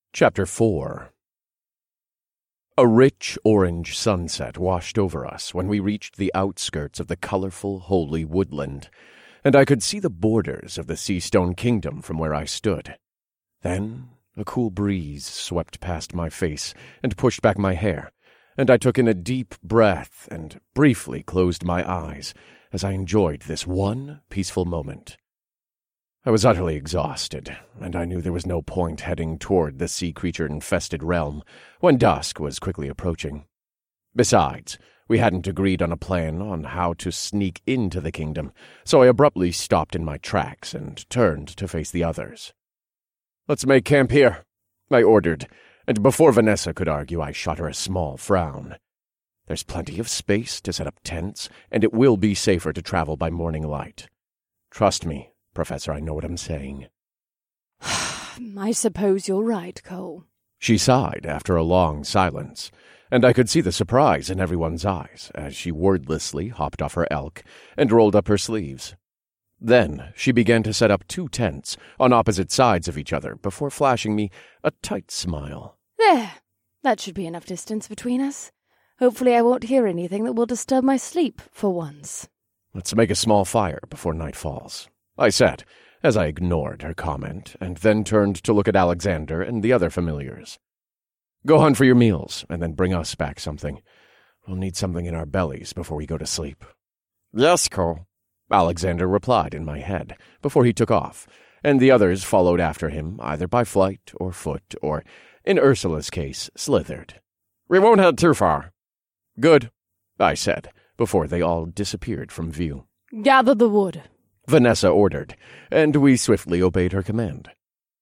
Chapter 4. A rich orange sunset washed over us when we reached the outskirts of the colorful, holy woodland, and I could see the borders of the Seastone Kingdom from where I stood. Then a cool breeze swept past my face and pushed back my hair, and I took in a deep breath and briefly closed my eyes as I enjoyed this one peaceful moment. I was utterly exhausted, and I knew there was no point heading toward the sea creature-infested realm when dusk was quickly approaching. Besides, we hadn't agreed on a plan on how to sneak into the kingdom, so I abruptly stopped in my tracks and turned to face the others. "Let's make camp here," I ordered, and before Vanessa could argue, I shot her a small frown. "There's plenty of space to set up tents, and it will be safer to travel by morning light. Trust me, Professor, I know what I'm saying." I suppose you're right, Cole. She sighed after a long silence, and I could see the surprise in everyone's eyes as she wordlessly hopped off her elk and rolled up her sleeves. Then she began to set up 2 tents on opposite sides of each other before flashing me a tight smile. There, that should be enough distance between us. Hopefully I won't hear anything that will disturb my sleep for once. "Let's make a small fire before night falls," I said, as I ignored her comment, and then turned to look at Alexander and the other familiars. "Go hunt for your meals, and then bring us back something. We'll need something in our bellies before we go to sleep." "Yes, Cole," Alexander replied in my head before he took off, and the others followed after him either by flight or foot or, in Ursula's case, slithered. "We won't head too far." "Good," I said, before they all disappeared from view. Gather the wood, Vanessa ordered, and we swiftly obeyed her command.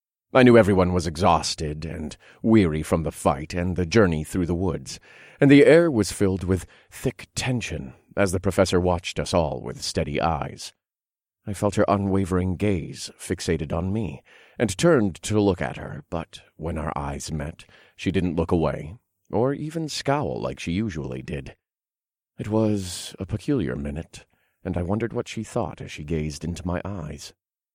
I knew everyone was exhausted and weary from the fight and the journey through the woods, and the air was filled with thick tension as the professor watched us all with steady eyes. I felt her unwavering gaze fixated on me, and turned to look at her, but when our eyes met, she didn't look away, or even scowl like she usually did. It was a peculiar minute, and I wondered what she thought as she gazed into my eyes.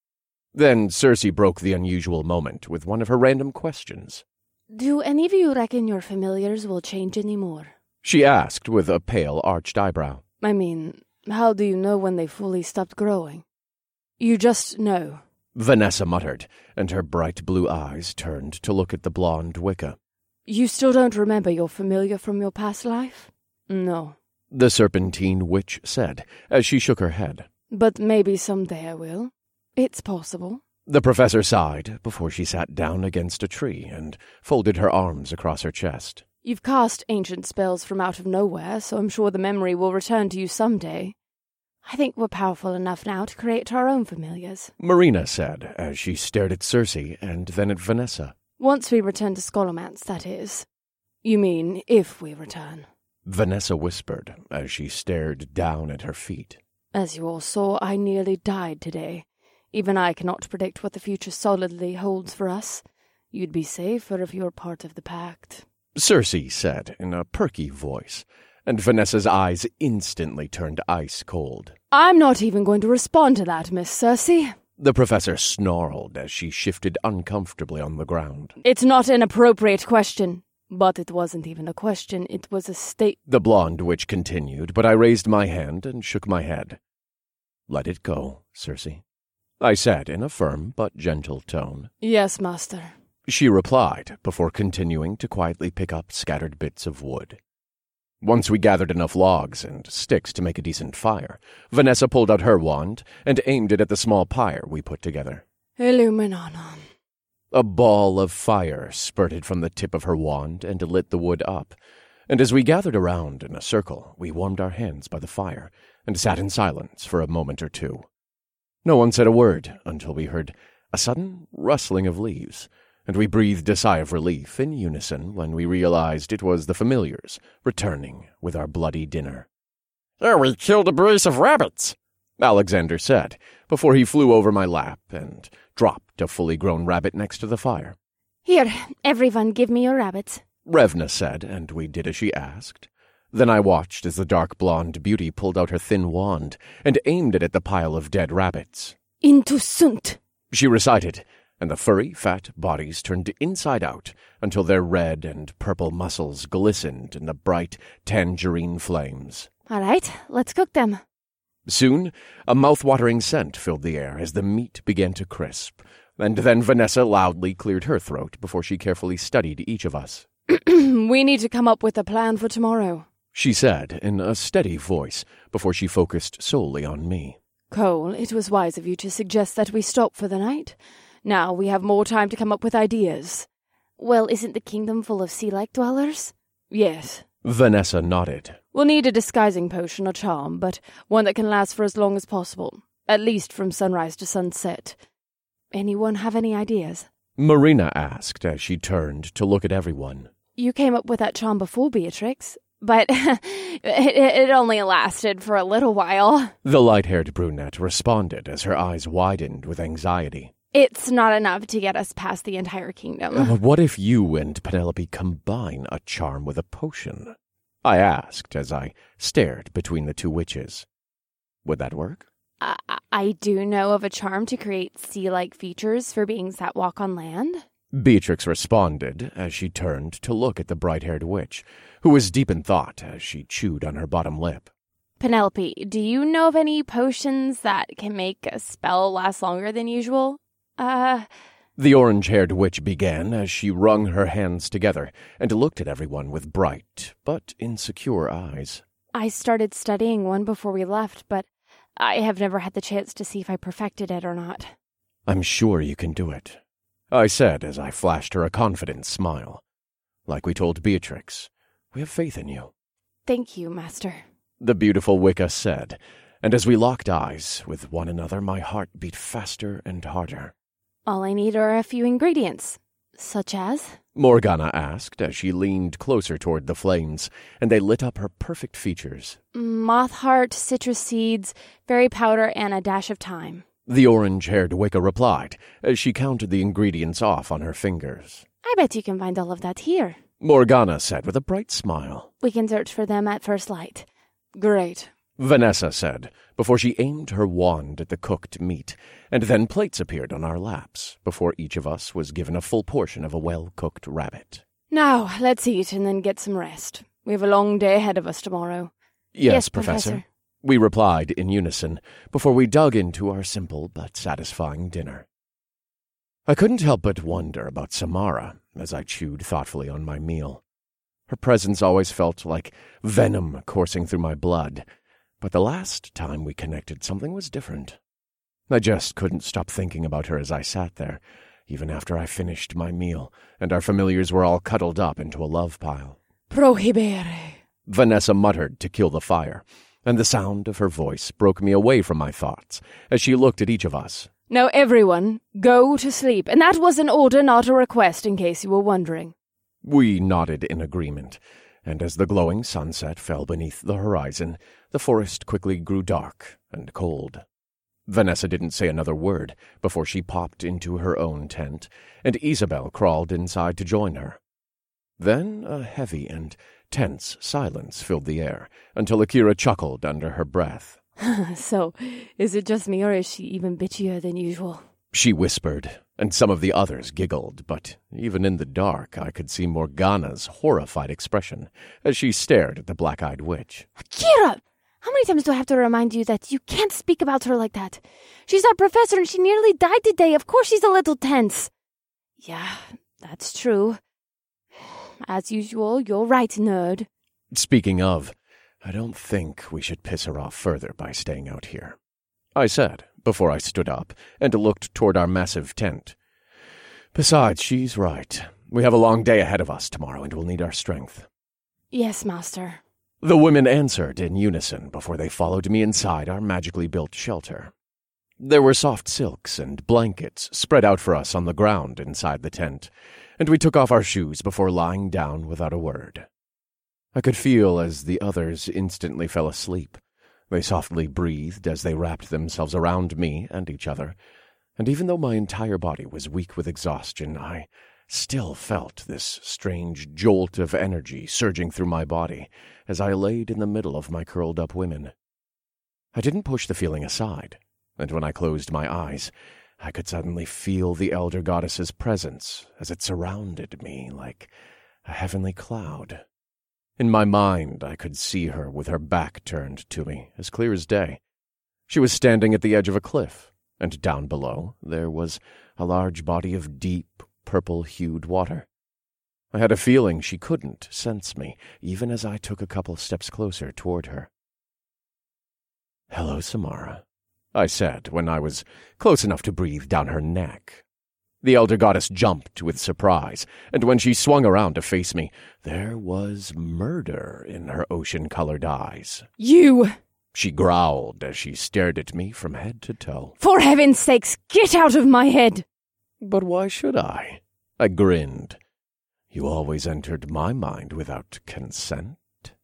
Then Circe broke the unusual moment with one of her random questions. Do any of you reckon your familiars will change any more? She asked with a pale, arched eyebrow. I mean, how do you know when they fully stopped growing? You just know. Vanessa muttered, and her bright blue eyes turned to look at the blonde Wicca. You still don't remember your familiar from your past life? No. The serpentine witch said, as she shook her head. But maybe someday I will. It's possible. The professor sighed before she sat down against a tree and folded her arms across her chest. You've cast ancient spells from out of nowhere, so I'm sure the memory will return to you someday. I think we're powerful enough now to create our own familiars, Marina said, as she stared at Circe and then at Vanessa. Once we return to Scholomance, that is. You mean, if we return. Vanessa whispered as she stared down at her feet. As you all saw, I nearly died today. Even I cannot predict what the future solidly holds for us. You'd be safer if you were part of the pact, Circe said in a perky voice, and Vanessa's eyes instantly turned ice cold. I'm not even going to respond to that, Miss Circe. The professor snarled as she shifted uncomfortably on the ground. It's not an appropriate question. But it wasn't even a question, it was a The blonde witch continued, but I raised my hand and shook my head. "Let it go, Circe," I said in a firm but gentle tone. Yes, master, she replied, before continuing to quietly pick up scattered bits of wood. Once we gathered enough logs and sticks to make a decent fire, Vanessa pulled out her wand and aimed it at the small pyre we put together. Illuminanon. A ball of fire spurted from the tip of her wand and lit the wood up, and as we gathered around in a circle, we warmed our hands by the fire and sat in silence for a moment or two. No one said a word until we heard a sudden rustling of leaves, and we breathed a sigh of relief in unison when we realized it was the familiars returning with our bloody dinner. "Oh, we killed a brace of rabbits," Alexander said, before he flew over my lap and dropped a fully grown rabbit next to the fire. Here, everyone give me your rabbits, Revna said, and we did as she asked. Then I watched as the dark blonde beauty pulled out her thin wand and aimed it at the pile of dead rabbits. Into sunt, she recited, and the furry, fat bodies turned inside out until their red and purple muscles glistened in the bright tangerine flames. All right, let's cook them. Soon, a mouth-watering scent filled the air as the meat began to crisp, and then Vanessa loudly cleared her throat before she carefully studied each of us. We need to come up with a plan for tomorrow, she said in a steady voice before she focused solely on me. Cole, it was wise of you to suggest that we stop for the night. Now we have more time to come up with ideas. Well, isn't the kingdom full of sea-like dwellers? Yes. Vanessa nodded. We'll need a disguising potion or charm, but one that can last for as long as possible, at least from sunrise to sunset. Anyone have any ideas? Marina asked as she turned to look at everyone. You came up with that charm before, Beatrix, but it only lasted for a little while. The light-haired brunette responded as her eyes widened with anxiety. It's not enough to get us past the entire kingdom. What if you and Penelope combine a charm with a potion? I asked as I stared between the two witches. Would that work? I do know of a charm to create sea-like features for beings that walk on land. Beatrix responded as she turned to look at the bright-haired witch, who was deep in thought as she chewed on her bottom lip. Penelope, do you know of any potions that can make a spell last longer than usual? The orange-haired witch began as she wrung her hands together and looked at everyone with bright but insecure eyes. I started studying one before we left, but I have never had the chance to see if I perfected it or not. I'm sure you can do it, I said as I flashed her a confident smile. Like we told Beatrix, we have faith in you. Thank you, Master, the beautiful Wicca said, and as we locked eyes with one another, my heart beat faster and harder. All I need are a few ingredients, such as? Morgana asked as she leaned closer toward the flames, and they lit up her perfect features. Moth heart, citrus seeds, fairy powder, and a dash of thyme. The orange-haired Wicca replied as she counted the ingredients off on her fingers. I bet you can find all of that here, Morgana said with a bright smile. We can search for them at first light. Great, Vanessa said, before she aimed her wand at the cooked meat, and then plates appeared on our laps, before each of us was given a full portion of a well-cooked rabbit. Now, let's eat and then get some rest. We have a long day ahead of us tomorrow. Yes, Professor, we replied in unison, before we dug into our simple but satisfying dinner. I couldn't help but wonder about Samara as I chewed thoughtfully on my meal. Her presence always felt like venom coursing through my blood, but the last time we connected, something was different. I just couldn't stop thinking about her as I sat there, even after I finished my meal, and our familiars were all cuddled up into a love pile. Prohibere, Vanessa muttered to kill the fire, and the sound of her voice broke me away from my thoughts as she looked at each of us. Now everyone, go to sleep, and that was an order, not a request, in case you were wondering. We nodded in agreement, and as the glowing sunset fell beneath the horizon, the forest quickly grew dark and cold. Vanessa didn't say another word before she popped into her own tent, and Isabel crawled inside to join her. Then a heavy and tense silence filled the air, until Akira chuckled under her breath. So, is it just me, or is she even bitchier than usual? She whispered, and some of the others giggled, but even in the dark I could see Morgana's horrified expression as she stared at the black-eyed witch. Akira! How many times do I have to remind you that you can't speak about her like that? She's our professor and she nearly died today. Of course she's a little tense. Yeah, that's true. As usual, you're right, nerd. Speaking of, I don't think we should piss her off further by staying out here, I said, before I stood up and looked toward our massive tent. Besides, she's right. We have a long day ahead of us tomorrow, and we'll need our strength. Yes, Master. The women answered in unison before they followed me inside our magically built shelter. There were soft silks and blankets spread out for us on the ground inside the tent, and we took off our shoes before lying down without a word. I could feel as the others instantly fell asleep. They softly breathed as they wrapped themselves around me and each other, and even though my entire body was weak with exhaustion, I still felt this strange jolt of energy surging through my body as I laid in the middle of my curled-up women. I didn't push the feeling aside, and when I closed my eyes, I could suddenly feel the elder goddess's presence as it surrounded me like a heavenly cloud. In my mind, I could see her with her back turned to me, as clear as day. She was standing at the edge of a cliff, and down below there was a large body of deep, purple-hued water. I had a feeling she couldn't sense me, even as I took a couple steps closer toward her. "Hello, Samara," I said when I was close enough to breathe down her neck. The elder goddess jumped with surprise, and when she swung around to face me, there was murder in her ocean-colored eyes. "You!" She growled as she stared at me from head to toe. "For heaven's sakes, get out of my head!" "But why should I?" I grinned. "You always entered my mind without consent.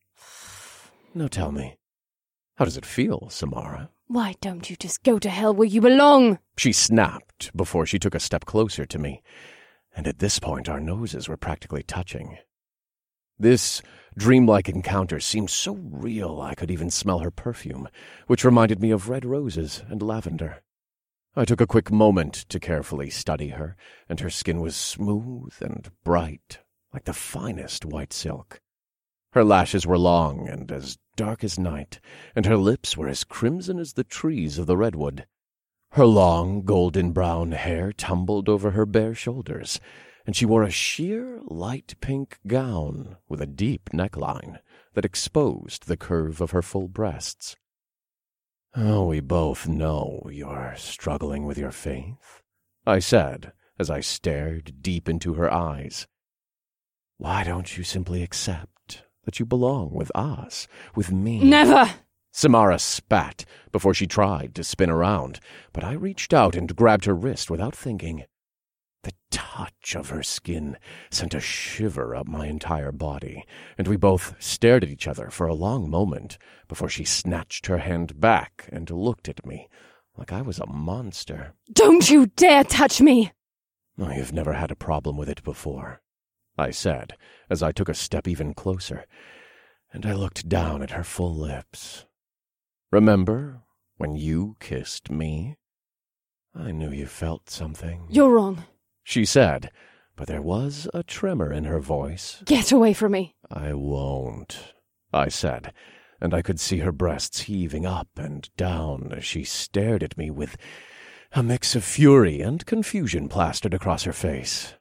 Now tell me, how does it feel, Samara?" "Why don't you just go to hell where you belong?" She snapped before she took a step closer to me, and at this point our noses were practically touching. This dreamlike encounter seemed so real I could even smell her perfume, which reminded me of red roses and lavender. I took a quick moment to carefully study her, and her skin was smooth and bright, like the finest white silk. Her lashes were long and as dark as night, and her lips were as crimson as the trees of the redwood. Her long, golden-brown hair tumbled over her bare shoulders, and she wore a sheer, light-pink gown with a deep neckline that exposed the curve of her full breasts. "Oh, we both know you're struggling with your faith," I said as I stared deep into her eyes. "Why don't you simply accept that you belong with us, with me?" "Never!" Samara spat before she tried to spin around, but I reached out and grabbed her wrist without thinking. The touch of her skin sent a shiver up my entire body, and we both stared at each other for a long moment before she snatched her hand back and looked at me like I was a monster. "Don't you dare touch me!" "Oh, you've never had a problem with it before," I said as I took a step even closer, and I looked down at her full lips. "Remember when you kissed me? I knew you felt something," "You're wrong." she said, but there was a tremor in her voice. "Get away from me." "I won't," I said, and I could see her breasts heaving up and down as she stared at me with a mix of fury and confusion plastered across her face.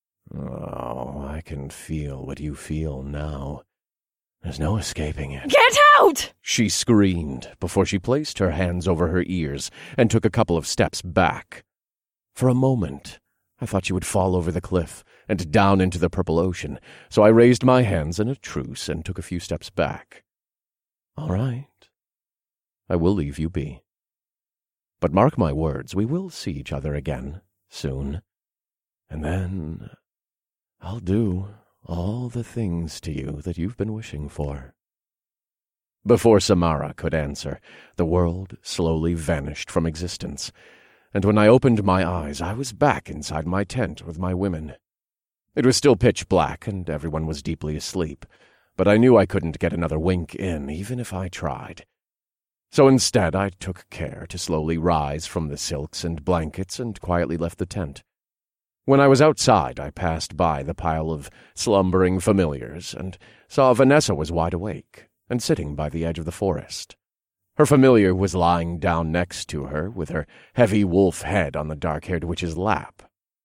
"Oh, I can feel what you feel now. There's no escaping it." "Get out!" she screamed before she placed her hands over her ears and took a couple of steps back. For a moment, I thought she would fall over the cliff and down into the purple ocean, so I raised my hands in a truce and took a few steps back. "All right. I will leave you be. But mark my words, we will see each other again, soon. And then I'll do all the things to you that you've been wishing for." Before Samara could answer, the world slowly vanished from existence, and when I opened my eyes, I was back inside my tent with my women. It was still pitch black, and everyone was deeply asleep, but I knew I couldn't get another wink in, even if I tried. So instead, I took care to slowly rise from the silks and blankets and quietly left the tent. When I was outside, I passed by the pile of slumbering familiars and saw Vanessa was wide awake and sitting by the edge of the forest. Her familiar was lying down next to her with her heavy wolf head on the dark-haired witch's lap.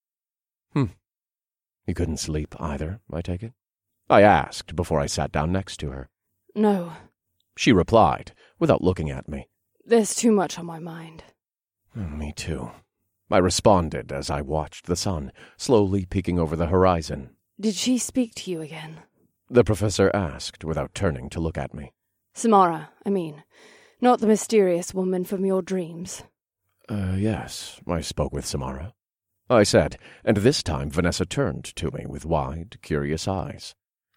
You couldn't sleep either, I take it?" I asked before I sat down next to her. "No." She replied, without looking at me. "There's too much on my mind." "Me too," I responded as I watched the sun slowly peeking over the horizon. "Did she speak to you again?" The professor asked without turning to look at me. "Samara, I mean, not the mysterious woman from your dreams." Yes, I spoke with Samara," I said, and this time Vanessa turned to me with wide, curious eyes.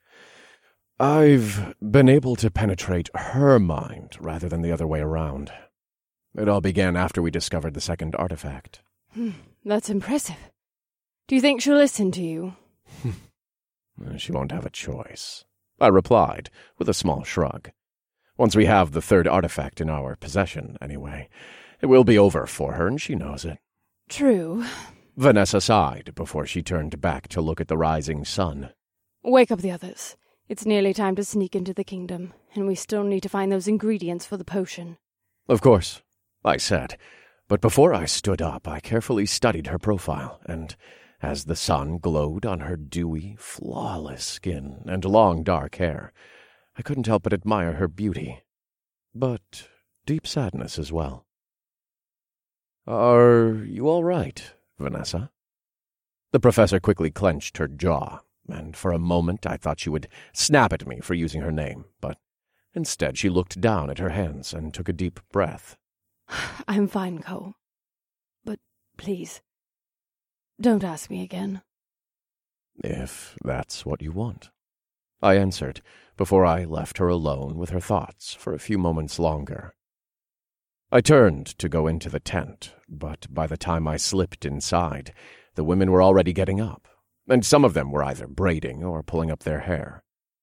"I've been able to penetrate her mind rather than the other way around. It all began after we discovered the second artifact." That's impressive. Do you think she'll listen to you?" "She won't have a choice," I replied with a small shrug. "Once we have the third artifact in our possession, anyway. It will be over for her, and she knows it. True. Vanessa sighed before she turned back to look at the rising sun. Wake up the others. It's nearly time to sneak into the kingdom, and we still need to find those ingredients for the potion. Of course, I said, but before I stood up, I carefully studied her profile, and as the sun glowed on her dewy, flawless skin and long dark hair, I couldn't help but admire her beauty, but deep sadness as well. Are you all right, Vanessa? The professor quickly clenched her jaw, and for a moment I thought she would snap at me for using her name, but instead she looked down at her hands and took a deep breath. I'm fine, Cole. But please, don't ask me again. If that's what you want, I answered before I left her alone with her thoughts for a few moments longer. I turned to go into the tent, but by the time I slipped inside, the women were already getting up, and some of them were either braiding or pulling up their hair.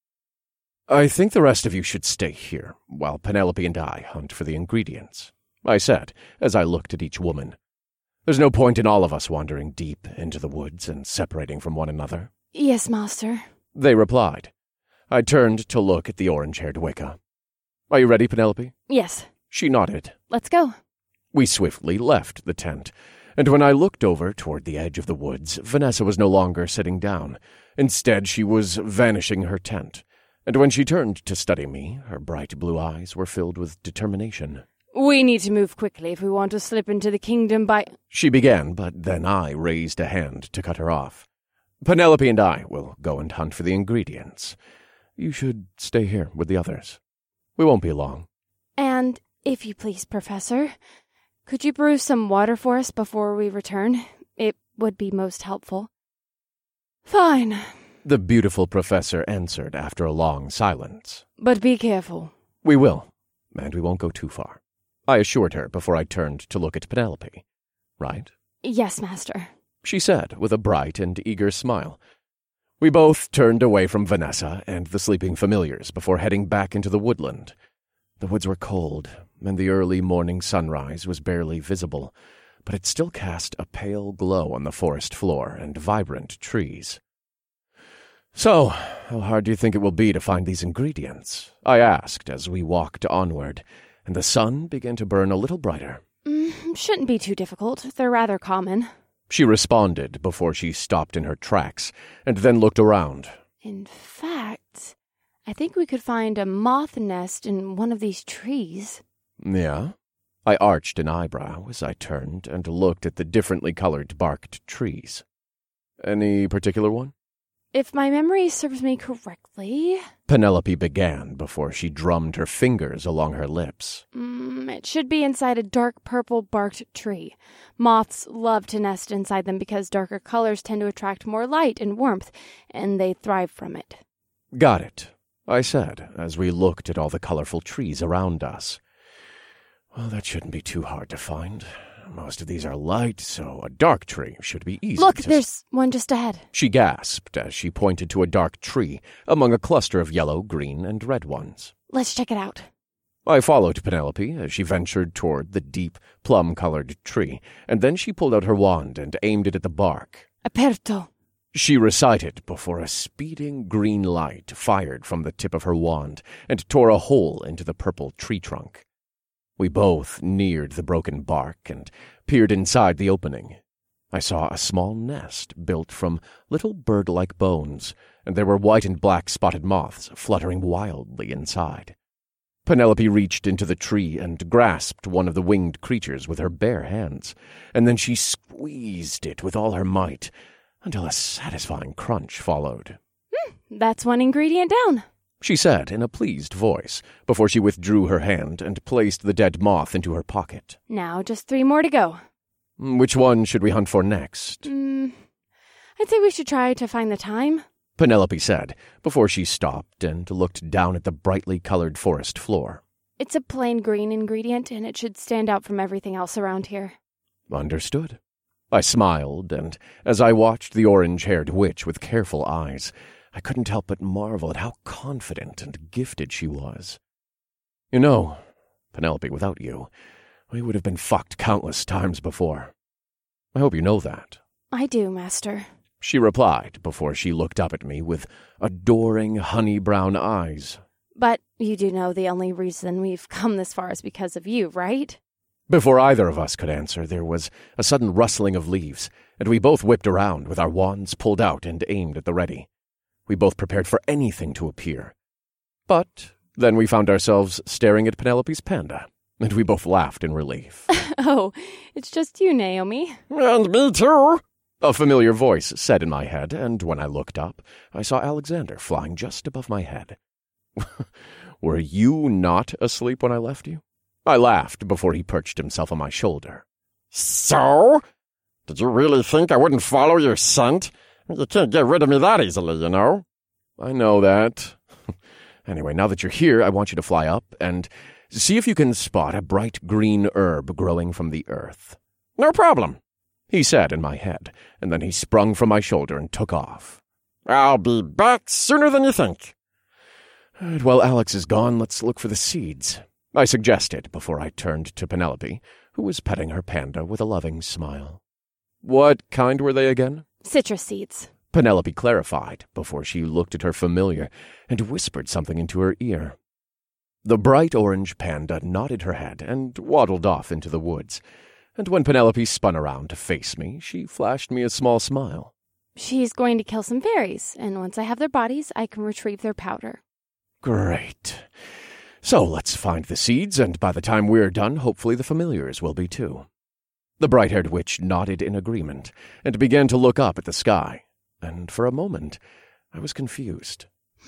I think the rest of you should stay here, while Penelope and I hunt for the ingredients, I said, as I looked at each woman. There's no point in all of us wandering deep into the woods and separating from one another. Yes, master, they replied. I turned to look at the orange-haired Wicca. Are you ready, Penelope? Yes. She nodded. Let's go. We swiftly left the tent, and when I looked over toward the edge of the woods, Vanessa was no longer sitting down. Instead, she was vanishing her tent, and when she turned to study me, her bright blue eyes were filled with determination. We need to move quickly if we want to slip into the kingdom by— She began, but then I raised a hand to cut her off. Penelope and I will go and hunt for the ingredients. You should stay here with the others. We won't be long. And, if you please, Professor, could you brew some water for us before we return? It would be most helpful. Fine, the beautiful professor answered after a long silence. But be careful. We will, and we won't go too far, I assured her before I turned to look at Penelope. Right? Yes, master, she said with a bright and eager smile. We both turned away from Vanessa and the sleeping familiars before heading back into the woodland. The woods were cold, and the early morning sunrise was barely visible, but it still cast a pale glow on the forest floor and vibrant trees. So, how hard do you think it will be to find these ingredients? I asked as we walked onward, and the sun began to burn a little brighter. Shouldn't be too difficult. They're rather common, she responded before she stopped in her tracks, and then looked around. In fact, I think we could find a moth nest in one of these trees. Yeah? I arched an eyebrow as I turned and looked at the differently colored barked trees. Any particular one? If my memory serves me correctly, Penelope began before she drummed her fingers along her lips. It should be inside a dark purple barked tree. Moths love to nest inside them because darker colors tend to attract more light and warmth, and they thrive from it. Got it, I said as we looked at all the colorful trees around us. Well, that shouldn't be too hard to find. Most of these are light, so a dark tree should be easy. Look, there's one just ahead, she gasped as she pointed to a dark tree among a cluster of yellow, green, and red ones. Let's check it out. I followed Penelope as she ventured toward the deep, plum-colored tree, and then she pulled out her wand and aimed it at the bark. Aperto, she recited before a speeding green light fired from the tip of her wand and tore a hole into the purple tree trunk. We both neared the broken bark and peered inside the opening. I saw a small nest built from little bird-like bones, and there were white and black spotted moths fluttering wildly inside. Penelope reached into the tree and grasped one of the winged creatures with her bare hands, and then she squeezed it with all her might until a satisfying crunch followed. That's one ingredient down, she said in a pleased voice, before she withdrew her hand and placed the dead moth into her pocket. Now just 3 more to go. Which one should we hunt for next? I'd say we should try to find the thyme, Penelope said, before she stopped and looked down at the brightly colored forest floor. It's a plain green ingredient, and it should stand out from everything else around here. Understood. I smiled, and as I watched the orange-haired witch with careful eyes, I couldn't help but marvel at how confident and gifted she was. You know, Penelope, without you, we would have been fucked countless times before. I hope you know that." "I do, Master," she replied before she looked up at me with adoring honey-brown eyes. "But you do know the only reason we've come this far is because of you, right?" Before either of us could answer, there was a sudden rustling of leaves, and we both whipped around with our wands pulled out and aimed at the ready. We both prepared for anything to appear. But then we found ourselves staring at Penelope's panda, and we both laughed in relief. "Oh, it's just you, Naomi." And me too. A familiar voice said in my head, and when I looked up, I saw Alexander flying just above my head. "Were you not asleep when I left you?" I laughed before he perched himself on my shoulder. So? Did you really think I wouldn't follow your scent? You can't get rid of me that easily, you know. "I know that. Anyway, now that you're here, I want you to fly up and see if you can spot a bright green herb growing from the earth." No problem, he said in my head, and then he sprung from my shoulder and took off. I'll be back sooner than you think. While Alex is gone, let's look for the seeds, I suggested before I turned to Penelope, who was petting her panda with a loving smile. "What kind were they again?" "Citrus seeds," Penelope clarified before she looked at her familiar and whispered something into her ear. The bright orange panda nodded her head and waddled off into the woods, and when Penelope spun around to face me, she flashed me a small smile. "She's going to kill some fairies, and once I have their bodies, I can retrieve their powder." "Great. So let's find the seeds, and by the time we're done, hopefully the familiars will be too." The bright-haired witch nodded in agreement and began to look up at the sky, and for a moment I was confused.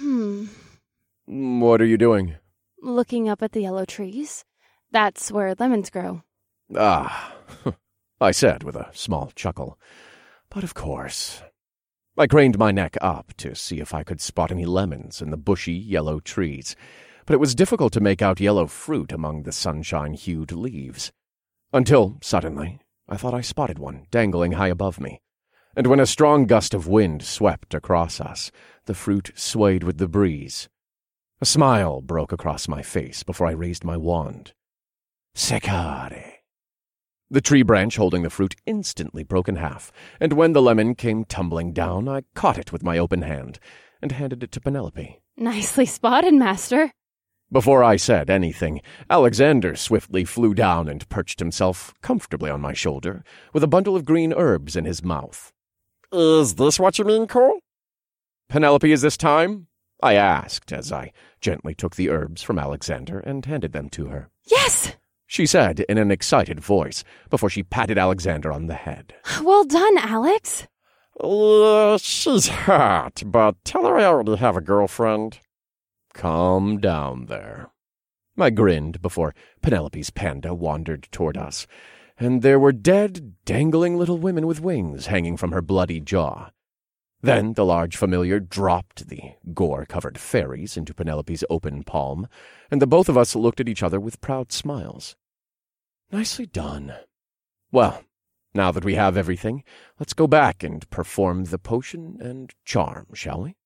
"What are you doing?" "Looking up at the yellow trees. That's where lemons grow." "Ah," I said with a small chuckle. "But of course." I craned my neck up to see if I could spot any lemons in the bushy yellow trees, but it was difficult to make out yellow fruit among the sunshine-hued leaves. Until, suddenly, I thought I spotted one dangling high above me, and when a strong gust of wind swept across us, the fruit swayed with the breeze. A smile broke across my face before I raised my wand. "Secare." The tree branch holding the fruit instantly broke in half, and when the lemon came tumbling down, I caught it with my open hand and handed it to Penelope. "Nicely spotted, Master." Before I said anything, Alexander swiftly flew down and perched himself comfortably on my shoulder, with a bundle of green herbs in his mouth. Is this what you mean, Cole? "Penelope, is this time?" I asked as I gently took the herbs from Alexander and handed them to her. "Yes," she said in an excited voice before she patted Alexander on the head. "Well done, Alex." She's hot, but tell her I already have a girlfriend. "Calm down there." I grinned before Penelope's panda wandered toward us, and there were dead, dangling little women with wings hanging from her bloody jaw. Then the large familiar dropped the gore-covered fairies into Penelope's open palm, and the both of us looked at each other with proud smiles. Nicely done. Well, now that we have everything, let's go back and perform the potion and charm, shall we?